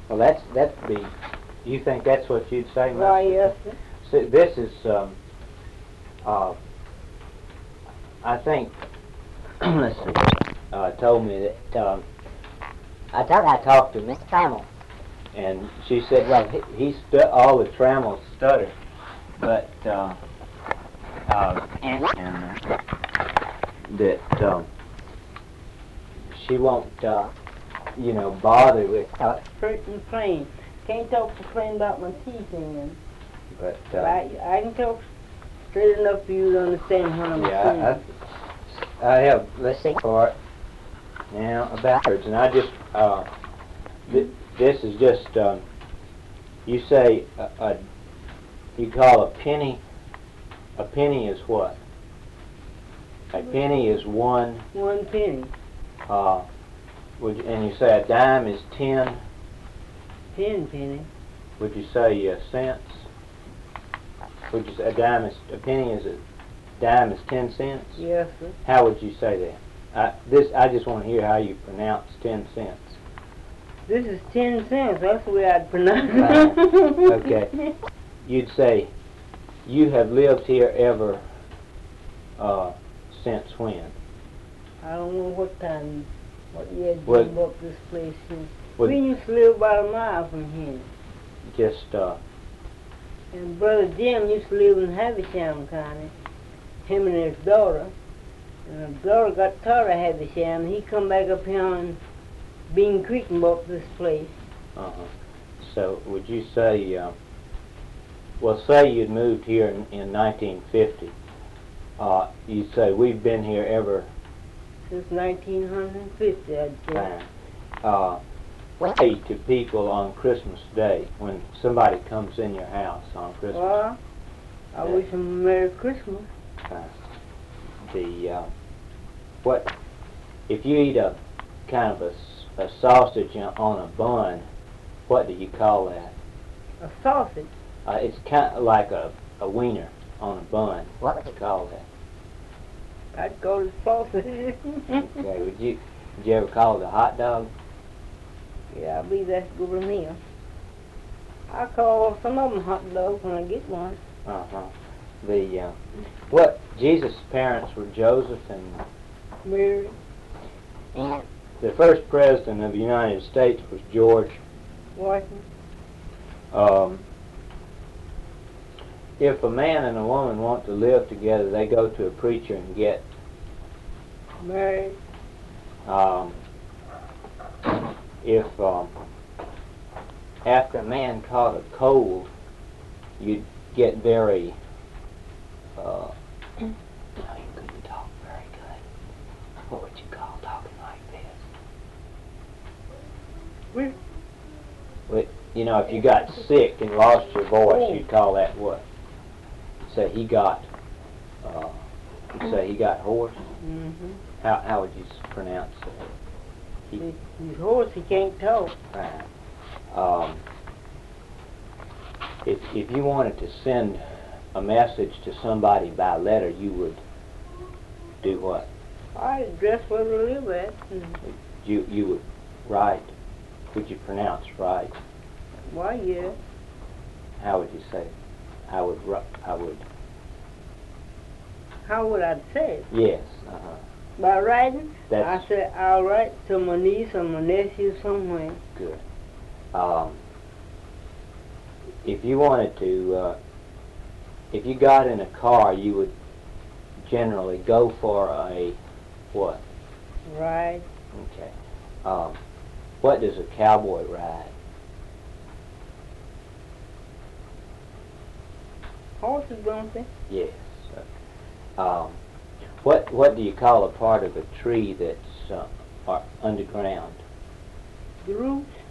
Well, that'd be. You think that's what you'd say, Master? Why, yes, sir. So this is. I think. Let's see. Told me that. I thought I talked to Miss Trammell, and she said, well, all the Trammell stutter, but that she won't, bother with. Pretty plain. Can't talk so plain about my teeth in. But I can talk straight enough for you to understand what I'm saying. yeah, I have. Let's see for it now about words, and I just this is just you say you call a penny. A penny is what? A penny is one. 1 penny. And you say a dime is 10. 10 penny. Would you say cents? Would you say a penny is a dime is 10 cents? Yes, sir. How would you say that? I just want to hear how you pronounce 10 cents. This is 10 cents. That's the way I'd pronounce it. Okay. You'd say, you have lived here ever since when? I don't know what time, what year Well, you bought this place in. well, We used to live about a mile from here. Just, And Brother Jim used to live in Havisham County, him and his daughter. And his daughter got tired of Havisham. He come back up here on Bean Creek and bought this place. So would you say, well, say you'd moved here in 1950. You'd say, we've been here ever Since 1950, I'd say. say to people on Christmas Day, when somebody comes in your house on Christmas. Well, I wish them a Merry Christmas. What if you eat a kind of a sausage on a bun? What do you call that? A sausage? It's kind of like a wiener on a bun. What would you call that? I'd call it sausage. Okay. Would you ever call it a hot dog? Yeah, I believe that's good with me. I call some of them hot dogs when I get one. What Jesus' parents were Joseph and Mary. And the first president of the United States was George Washington. If a man and a woman want to live together, they go to a preacher and get married. If after a man caught a cold, you'd get very no, you couldn't talk very good. What would you call talking like this? Well, if you got sick and lost your voice, you'd call that what? Say he got hoarse. Mm-hmm. How would you pronounce that? He's hoarse. He can't talk. Right. If you wanted to send a message to somebody by letter, you would do what? I'd address where they live at. You would write. Would you pronounce right? Why, yeah. How would you say it? I would. How would I say it? Yes. By writing? That's I said I'll write to my niece or my nephew somewhere. good. If you wanted to, if you got in a car, you would generally go for a what? Ride. Okay. What does a cowboy ride? Horses, don't they? Yes. What do you call a part of a tree that's underground? The roots.